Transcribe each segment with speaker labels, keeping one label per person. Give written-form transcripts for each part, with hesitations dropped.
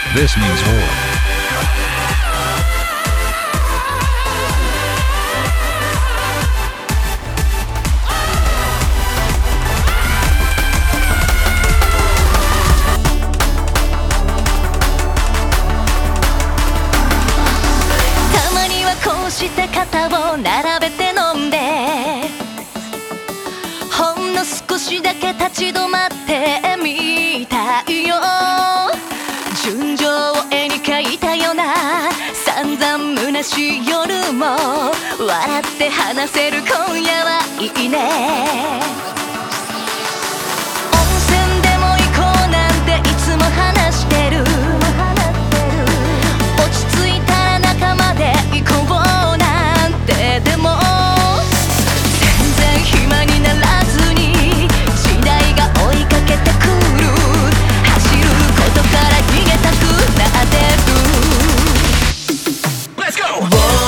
Speaker 1: This means war.
Speaker 2: たまにはこうして肩を並べて飲んで、ほんの少しだけ立ち止まってみたいよ。純情を絵に描いたような散々虚しい夜も笑って話せる今夜はいいね。温泉でも行こうなんていつも話してる。落ち着いたら仲間で行こうなんて。でも全然暇にならずに時代が追いかけてくる。走ることから逃げたくなってる。
Speaker 1: Let's go!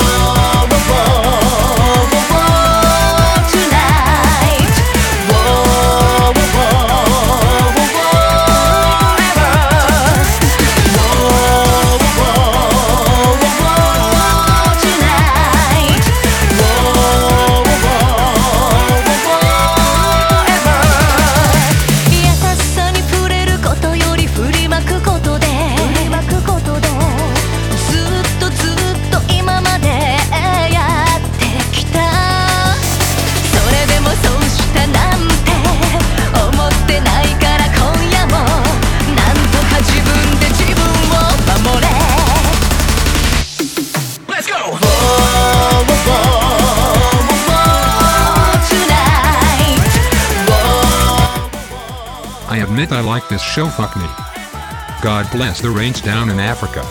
Speaker 1: I admit I like this show, fuck me. God bless the rains down in Africa.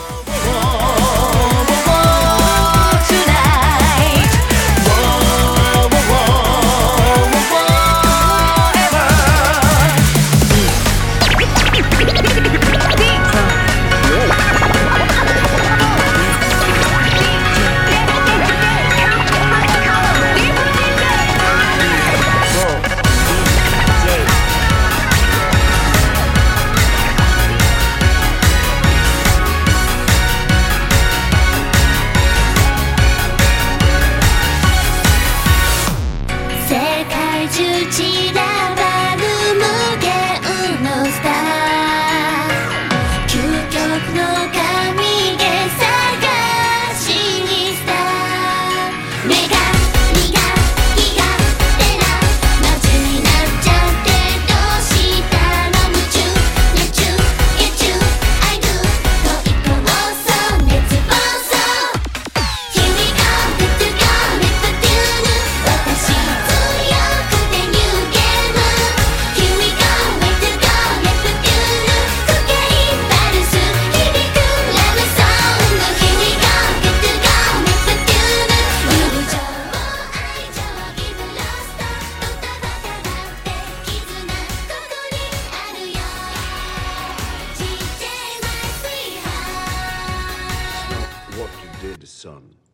Speaker 3: What you did, son.